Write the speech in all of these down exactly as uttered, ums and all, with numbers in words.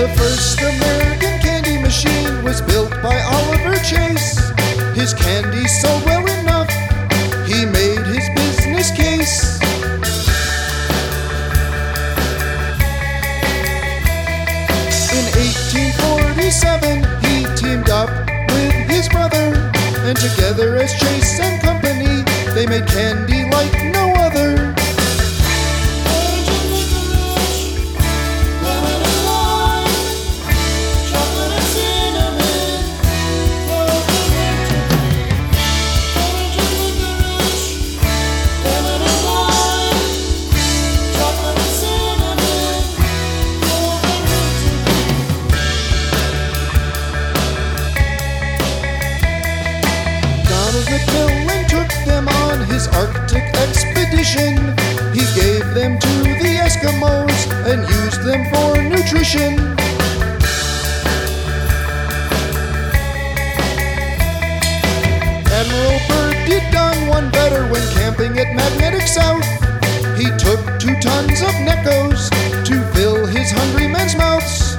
The first American candy machine was built by Oliver Chase. His candy sold well enough, he made his business case. In eighteen forty-seven, he teamed up with his brother, and together as Chase and Company, they made candy like no other. McMillan took them on his Arctic expedition. He gave them to the Eskimos and used them for nutrition. Admiral Byrd did done one better when camping at Magnetic South. He took two tons of Neckos to fill his hungry men's mouths.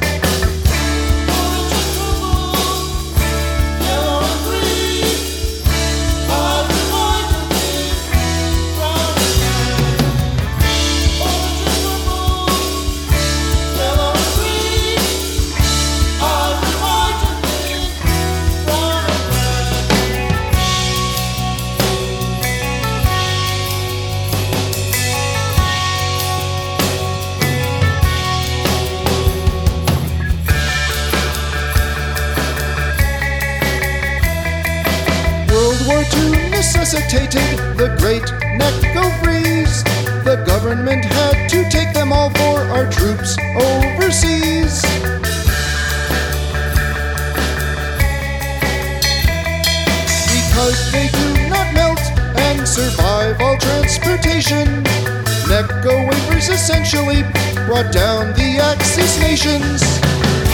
World War Two necessitated the great Necco freeze. The government had to take them all for our troops overseas. Because they do not melt and survive all transportation, Necco wafers essentially brought down the Axis nations.